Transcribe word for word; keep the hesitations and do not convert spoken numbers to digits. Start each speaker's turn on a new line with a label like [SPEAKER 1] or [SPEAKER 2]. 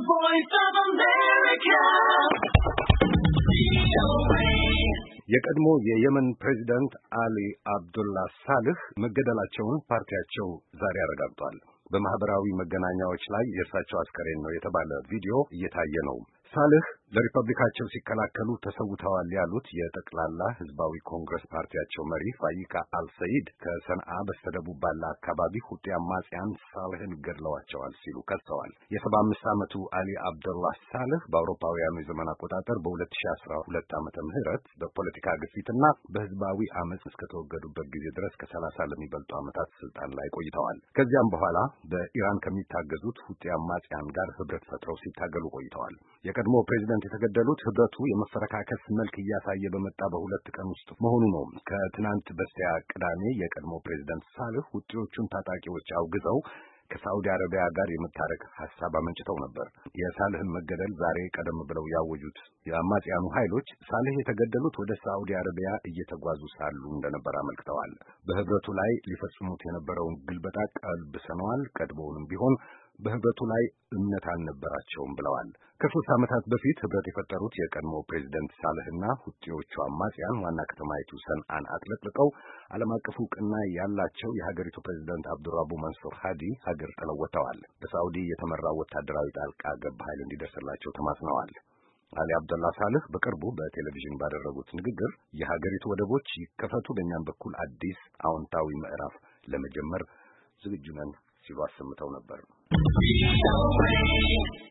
[SPEAKER 1] voice of America.
[SPEAKER 2] የቀድሞ የየመን ፕሬዝዳንት አሊ አብዱላ ሳልህ መገደላቸውን ፓርቲያቸው ዛሬ አረጋግጧል። በማህበራዊ መገናኛዎች ላይ የእርሳቸው አስከሬን ነው የተባለ ቪዲዮ እየታየ ነው። ሳልህ ለሪፐብሊካቸው ሲከላከሉ ተሰውተዋል ያሉት የጠቅላላ ህዝባዊ ኮንግረስ ፓርቲያቸው መሪ ፋይካ አልሰይድ ከሰንዓ በስተደቡብ ባለ አካባቢ ሁቲ አማጽያን ሳልህን ገድለዋቸዋል ሲሉ ከሰዋል። የሰባ አምስት ዓመቱ አሊ አብዱላህ ሳልህ በአውሮፓውያኑ የዘመን አቆጣጠር በሁለት ሺህ አስራ ሁለት ዓመተ ምህረት በፖለቲካ ግፊትና በህዝባዊ አመጽ እስከተወገዱበት ጊዜ ድረስ ከሰላሳ ለሚበልጡ ዓመታት ስልጣን ላይ ቆይተዋል። ከዚያም በኋላ በኢራን ከሚታገዙት ሁቲ አማጽያን ጋር ህብረት ፈጥረው ሲታገሉ ቆይተዋል። የቀድሞ ፕሬዝዳንት የተገደሉት ህብረቱ የመፈረካከስ መልክ እያሳየ በመጣ በሁለት ቀን ውስጥ መሆኑ ነው። ከትናንት በስቲያ ቅዳሜ የቀድሞ ፕሬዝዳንት ሳልህ ሁቲዎቹን ታጣቂዎች አውግዘው ከሳዑዲ አረቢያ ጋር የመታረቅ ሐሳብ አመንጭተው ነበር። የሳልህን መገደል ዛሬ ቀደም ብለው ያወጁት የአማጽያኑ ኃይሎች ሳልህ የተገደሉት ወደ ሳዑዲ አረቢያ እየተጓዙ ሳሉ እንደነበር አመልክተዋል። በህብረቱ ላይ ሊፈጽሙት የነበረውን ግልበጣ ቀልብሰነዋል፣ ቀድሞውንም ቢሆን በህብረቱ ላይ እምነት አልነበራቸውም ብለዋል። ከሶስት ዓመታት በፊት ህብረት የፈጠሩት የቀድሞ ፕሬዝዳንት ሳልህና ሁቲዎቹ አማጽያን ዋና ከተማይቱ ሰንዓን አጥለቅልቀው ዓለም አቀፍ ዕውቅና ያላቸው የሀገሪቱ ፕሬዝዳንት አብዱራቡ መንሱር ሃዲ ሀገር ጥለው ወጥተዋል። በሳዑዲ የተመራው ወታደራዊ ጣልቃ ገብ ኃይል እንዲደርስላቸው ተማጽነዋል። አሊ አብዱላ ሳልህ በቅርቡ በቴሌቪዥን ባደረጉት ንግግር የሀገሪቱ ወደቦች ይከፈቱ፣ በእኛም በኩል አዲስ አዎንታዊ ምዕራፍ ለመጀመር ዝግጁ ነን ሲሉ አሰምተው ነበር።